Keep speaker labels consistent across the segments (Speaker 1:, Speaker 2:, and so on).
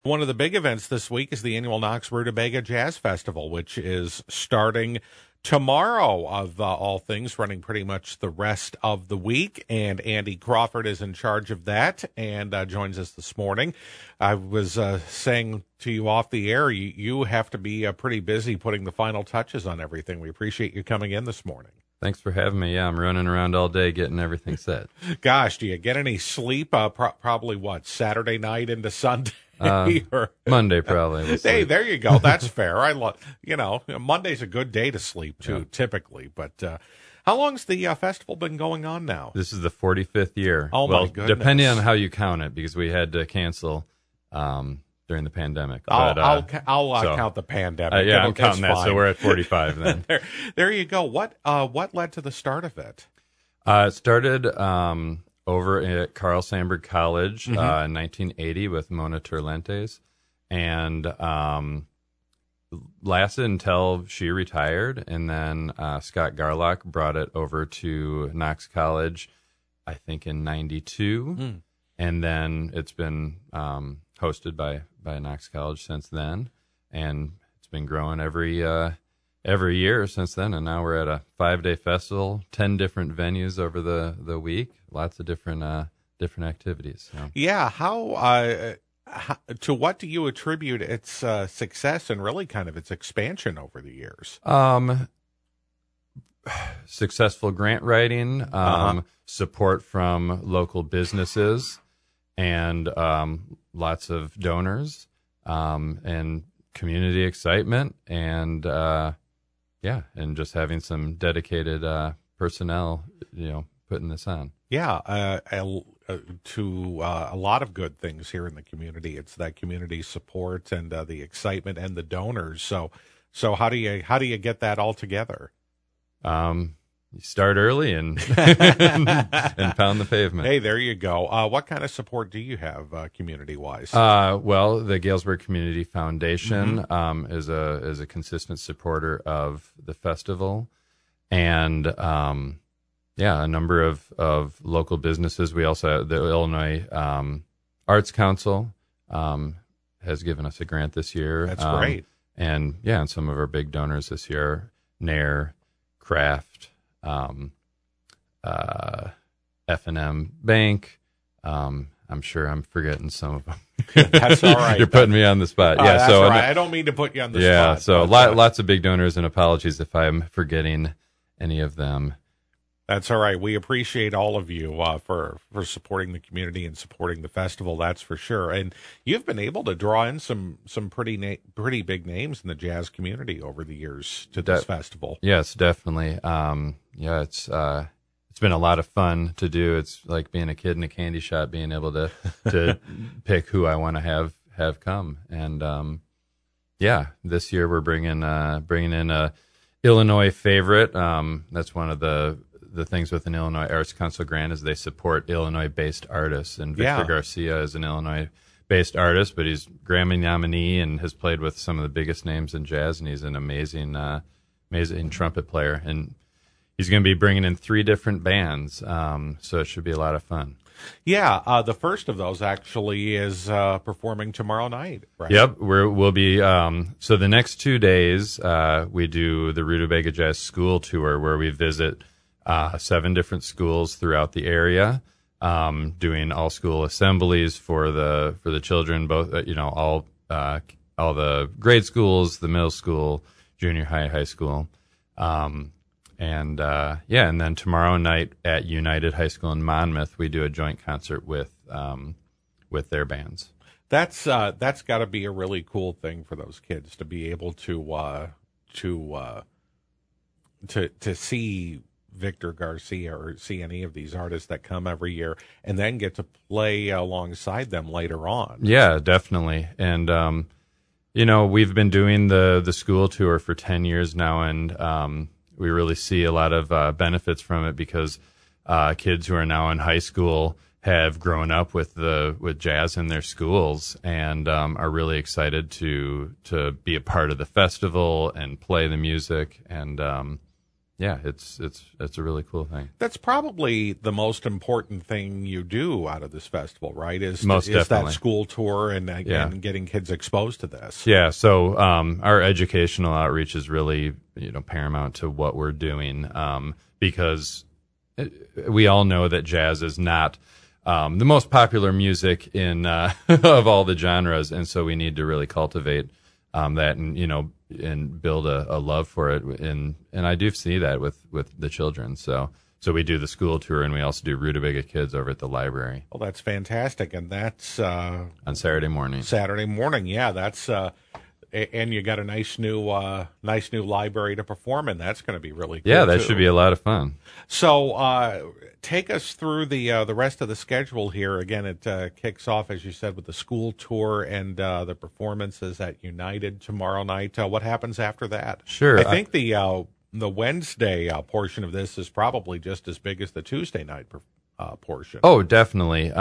Speaker 1: One of the big events this week is the annual Knox Rutabaga Jazz Festival, which is starting tomorrow, of all things, running pretty much the rest of the week. And Andy Crawford is in charge of that and joins us this morning. I was saying to you off the air, you have to be pretty busy putting the final touches on everything. We appreciate you coming in this morning.
Speaker 2: Thanks for having me. Yeah, I'm running around all day getting everything set.
Speaker 1: Gosh, do you get any sleep? Probably what, Saturday night into Sunday?
Speaker 2: Or Monday, probably.
Speaker 1: Hey, there you go. That's fair. I love, Monday's a good day to sleep too, typically. But how long's the festival been going on now?
Speaker 2: This is the 45th year.
Speaker 1: Oh, my goodness.
Speaker 2: Depending on how you count it, because we had to cancel during the pandemic.
Speaker 1: I'll count the pandemic.
Speaker 2: Yeah, I'm counting that, so we're at 45 then.
Speaker 1: There you go. What led to the start of it?
Speaker 2: It started over at Carl Sandburg College in 1980 with Mona Turlentes, and lasted until she retired, and then Scott Garlock brought it over to Knox College, I think in 92, and then it's been hosted by Knox College since then, and it's been growing every year since then, and now we're at a 5-day festival, 10 different venues over the week, lots of different activities. So.
Speaker 1: Yeah, to what do you attribute its success and really kind of its expansion over the years?
Speaker 2: Successful grant writing, support from local businesses, and lots of donors, and community excitement, and and just having some dedicated personnel, putting this on.
Speaker 1: Yeah, to a lot of good things here in the community. It's that community support and the excitement and the donors. So how do you get that all together?
Speaker 2: You start early and and pound the pavement.
Speaker 1: Hey, there you go. What kind of support do you have community-wise?
Speaker 2: Well, the Galesburg Community Foundation is a consistent supporter of the festival, and a number of local businesses. We also have the Illinois Arts Council has given us a grant this year.
Speaker 1: That's great.
Speaker 2: And some of our big donors this year, Nair, Kraft, F&M Bank. I'm sure I'm forgetting some of them.
Speaker 1: That's all right.
Speaker 2: You're putting me on the spot.
Speaker 1: That's all right. I don't mean to put you on the spot.
Speaker 2: Yeah, so lots of big donors, and apologies if I'm forgetting any of them.
Speaker 1: That's all right. We appreciate all of you for supporting the community and supporting the festival. That's for sure. And you've been able to draw in some pretty big names in the jazz community over the years to this festival. Yes,
Speaker 2: definitely. It's been a lot of fun to do. It's like being a kid in a candy shop, being able to pick who I want to have come. And this year we're bringing in a Illinois favorite. That's one of the things with an Illinois Arts Council grant is they support Illinois-based artists. And Victor Garcia is an Illinois-based artist, but he's Grammy nominee and has played with some of the biggest names in jazz, and he's an amazing trumpet player. And he's going to be bringing in 3 different bands, so it should be a lot of fun.
Speaker 1: Yeah, the first of those actually is performing tomorrow night, right?
Speaker 2: Yep, we'll be, so the next 2 days, we do the Rutabaga Jazz School Tour, where we visit 7 different schools throughout the area, doing all school assemblies for the children, both, all the grade schools, the middle school, junior high school. And then tomorrow night at United High School in Monmouth, we do a joint concert with their bands.
Speaker 1: That's got to be a really cool thing for those kids to be able to see Victor Garcia or see any of these artists that come every year and then get to play alongside them later on.
Speaker 2: Yeah, definitely. And we've been doing the school tour for 10 years now, and we really see a lot of benefits from it because kids who are now in high school have grown up with jazz in their schools and are really excited to be a part of the festival and play the music. And yeah, it's a really cool thing.
Speaker 1: That's probably the most important thing you do out of this festival, right? Is
Speaker 2: Definitely
Speaker 1: that school tour and getting kids exposed to this.
Speaker 2: Yeah, so our educational outreach is really paramount to what we're doing, because we all know that jazz is not the most popular music in of all the genres, and so we need to really cultivate that and build a love for it, and I do see that with the children. So we do the school tour, and we also do Rutabaga Kids over at the library.
Speaker 1: Well, that's fantastic, and that's
Speaker 2: on Saturday morning.
Speaker 1: Saturday morning, yeah, that's and you got a nice new library to perform in. That's going to be really cool.
Speaker 2: Yeah, that
Speaker 1: too.
Speaker 2: Should be a lot of fun.
Speaker 1: So take us through the rest of the schedule here. Again, it kicks off, as you said, with the school tour and the performances at United tomorrow night. What happens after that?
Speaker 2: Sure.
Speaker 1: I think the Wednesday portion of this is probably just as big as the Tuesday night portion.
Speaker 2: Oh, definitely.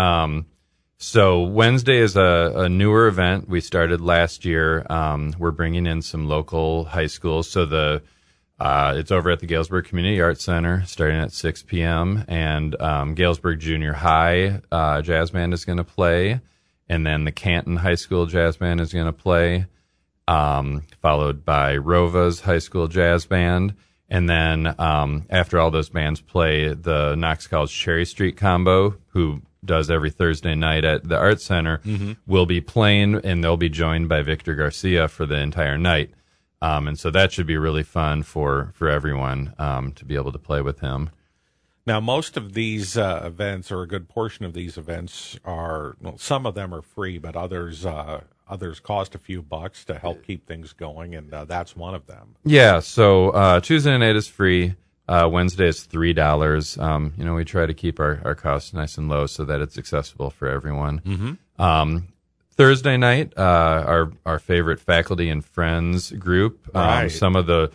Speaker 2: So Wednesday is a newer event we started last year. We're bringing in some local high schools. So it's over at the Galesburg Community Arts Center starting at 6 p.m. And Galesburg Junior High Jazz Band is going to play. And then the Canton High School Jazz Band is going to play, followed by Rova's High School Jazz Band. And then after all those bands play, the Knox College Cherry Street Combo, who does every Thursday night at the Arts Center, will be playing, and they'll be joined by Victor Garcia for the entire night. And so that should be really fun for everyone to be able to play with him.
Speaker 1: Now, most of these events, or a good portion of these events, some of them are free, but others cost a few bucks to help keep things going, and that's one of them.
Speaker 2: Yeah, so Tuesday night is free. Wednesday is $3. We try to keep our costs nice and low so that it's accessible for everyone. Thursday night, our favorite faculty and friends group.
Speaker 1: Right.
Speaker 2: Some of the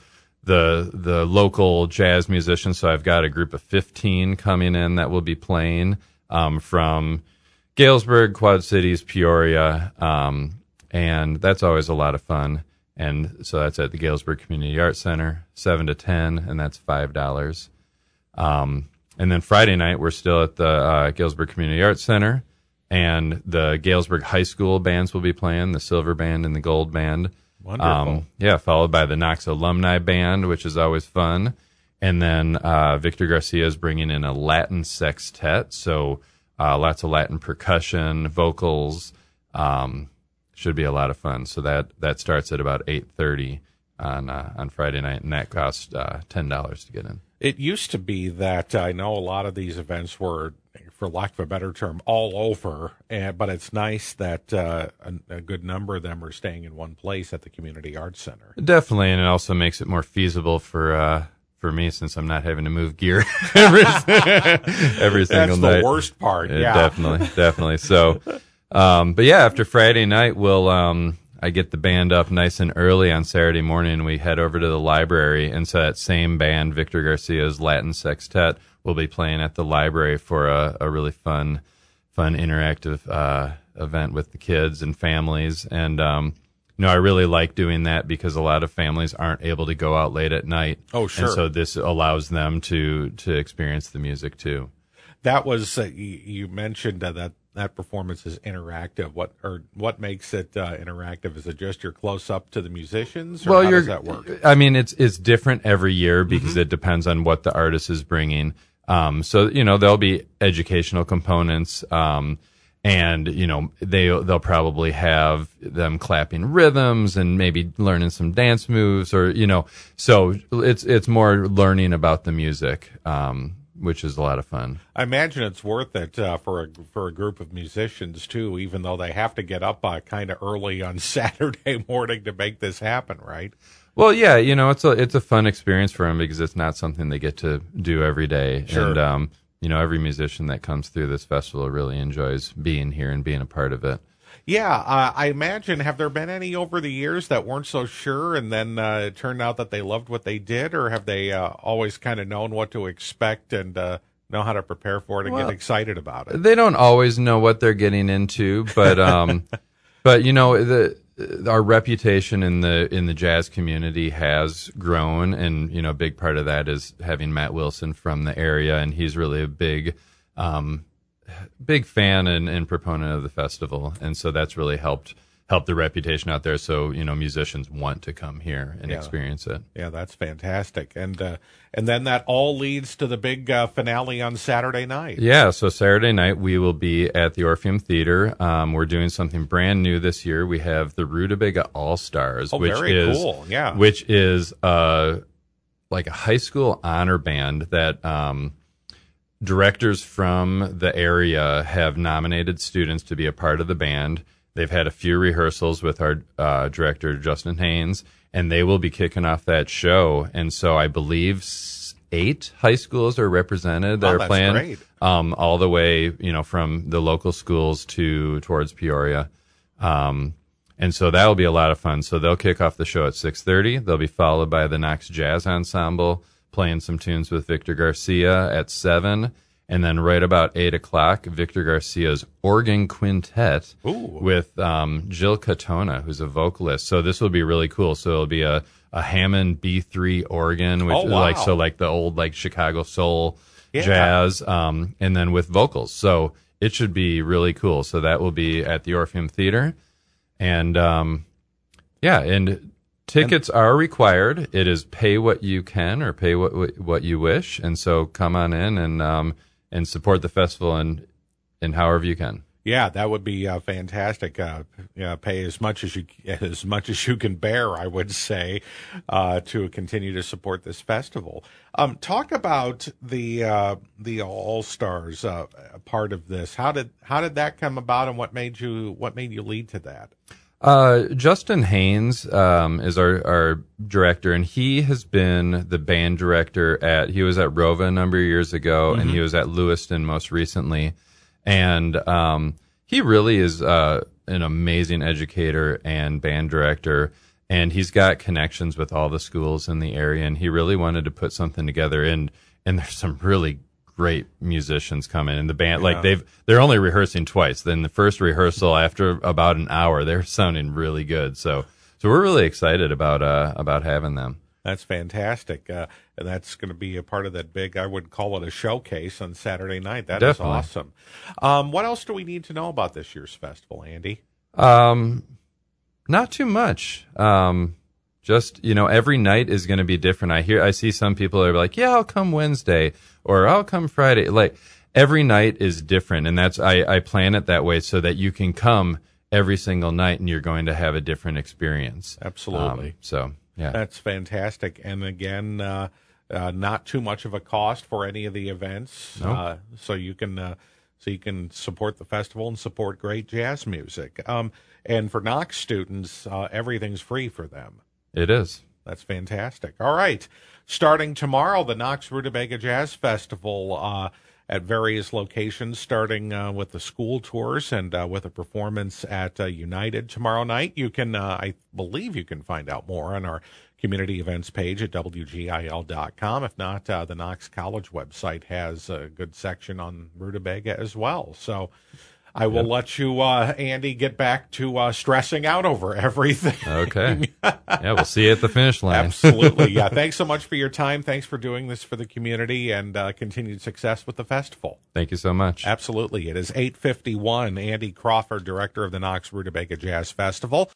Speaker 2: local jazz musicians. So I've got a group of 15 coming in that will be playing from Galesburg, Quad Cities, Peoria, and that's always a lot of fun. And so that's at the Galesburg Community Arts Center, 7 to 10, and that's $5. And then Friday night, we're still at the Galesburg Community Arts Center, and the Galesburg High School bands will be playing, the Silver Band and the Gold Band.
Speaker 1: Wonderful.
Speaker 2: Followed by the Knox Alumni Band, which is always fun. And then Victor Garcia is bringing in a Latin sextet, so lots of Latin percussion, vocals. Should be a lot of fun. So that starts at about 8:30 on Friday night, and that costs $10 to get in.
Speaker 1: It used to be that I know a lot of these events were, for lack of a better term, all over, but it's nice that a good number of them are staying in one place at the Community Arts Center.
Speaker 2: Definitely, and it also makes it more feasible for me, since I'm not having to move gear every single night.
Speaker 1: That's the worst part. Yeah,
Speaker 2: definitely. So. But yeah, after Friday night, I get the band up nice and early on Saturday morning, and we head over to the library. And so that same band, Victor Garcia's Latin Sextet, will be playing at the library for a really fun interactive event with the kids and families. And I really like doing that because a lot of families aren't able to go out late at night.
Speaker 1: Oh, sure.
Speaker 2: And so this allows them to experience the music too.
Speaker 1: That was you mentioned that performance is interactive. What makes it interactive? Is it just you're close up to the musicians, or how does that work?
Speaker 2: I mean, it's different every year because it depends on what the artist is bringing. So there'll be educational components, and they'll probably have them clapping rhythms and maybe learning some dance moves, or so it's more learning about the music. Which is a lot of fun.
Speaker 1: I imagine it's worth it for a group of musicians too, even though they have to get up kind of early on Saturday morning to make this happen, right?
Speaker 2: Well, yeah, it's a fun experience for them because it's not something they get to do every day.
Speaker 1: Sure.
Speaker 2: And every musician that comes through this festival really enjoys being here and being a part of it.
Speaker 1: Yeah, I imagine, have there been any over the years that weren't so sure and then it turned out that they loved what they did, or have they always kind of known what to expect and know how to prepare for it and get excited about it?
Speaker 2: They don't always know what they're getting into, but but our reputation in the jazz community has grown, and a big part of that is having Matt Wilson from the area, and he's really a big fan and proponent of the festival, and so that's really helped the reputation out there. So musicians want to come here and experience it.
Speaker 1: Yeah, that's fantastic. And then that all leads to the big finale on Saturday night.
Speaker 2: Yeah, so Saturday night we will be at the Orpheum Theater. We're doing something brand new this year. We have the Rutabaga All Stars,
Speaker 1: which is cool. Yeah,
Speaker 2: which is like a high school honor band that directors from the area have nominated students to be a part of the band. They've had a few rehearsals with our director, Justin Haynes, and they will be kicking off that show. And so I believe 8 high schools are represented that are playing,
Speaker 1: great.
Speaker 2: All the way, from the local schools towards Peoria. And so that will be a lot of fun. So they'll kick off the show at 6:30. They'll be followed by the Knox Jazz Ensemble playing some tunes with Victor Garcia at 7. And then right about 8 o'clock, Victor Garcia's Organ Quintet with Jill Katona, who's a vocalist. So this will be really cool. So it'll be a Hammond B3 organ, which like the old Chicago soul jazz, and then with vocals. So it should be really cool. So that will be at the Orpheum Theater, and and tickets are required. It is pay what you can or pay what you wish, and so come on in and support the festival in however you can.
Speaker 1: Yeah, that would be fantastic. Pay as much as you can bear, I would say, to continue to support this festival. Talk about the All Stars part of this. How did that come about, and what made you lead to that?
Speaker 2: Justin Haynes is our director, and he has been the band director he was at Rova a number of years ago, and he was at Lewiston most recently. And he really is an amazing educator and band director, and he's got connections with all the schools in the area, and he really wanted to put something together. And there's some really great musicians coming in the band. Like they're only rehearsing twice. Then the first rehearsal, after about an hour, they're sounding really good. So we're really excited about having them.
Speaker 1: That's fantastic. And that's going to be a part of that big, I would call it a showcase on Saturday night. That
Speaker 2: Definitely.
Speaker 1: is awesome. What else do we need to know about this year's festival, Andy?
Speaker 2: Not too much. Just, every night is going to be different. I see some people are like, yeah, I'll come Wednesday or I'll come Friday. Like every night is different. And I plan it that way so that you can come every single night and you're going to have a different experience.
Speaker 1: Absolutely.
Speaker 2: Yeah.
Speaker 1: That's fantastic. And again, not too much of a cost for any of the events.
Speaker 2: Nope.
Speaker 1: So you can support the festival and support great jazz music. And for Knox students, everything's free for them.
Speaker 2: It is.
Speaker 1: That's fantastic. All right. Starting tomorrow, the Knox Rutabaga Jazz Festival at various locations, starting with the school tours and with a performance at United tomorrow night. You can, I believe you can find out more on our community events page at WGIL.com. If not, the Knox College website has a good section on Rutabaga as well. So I will let you, Andy, get back to stressing out over everything.
Speaker 2: Okay. Yeah, we'll see you at the finish line.
Speaker 1: Absolutely. Yeah. Thanks so much for your time. Thanks for doing this for the community, and continued success with the festival.
Speaker 2: Thank you so much.
Speaker 1: Absolutely. It is 8:51. Andy Crawford, director of the Knox Rutabaga Jazz Festival.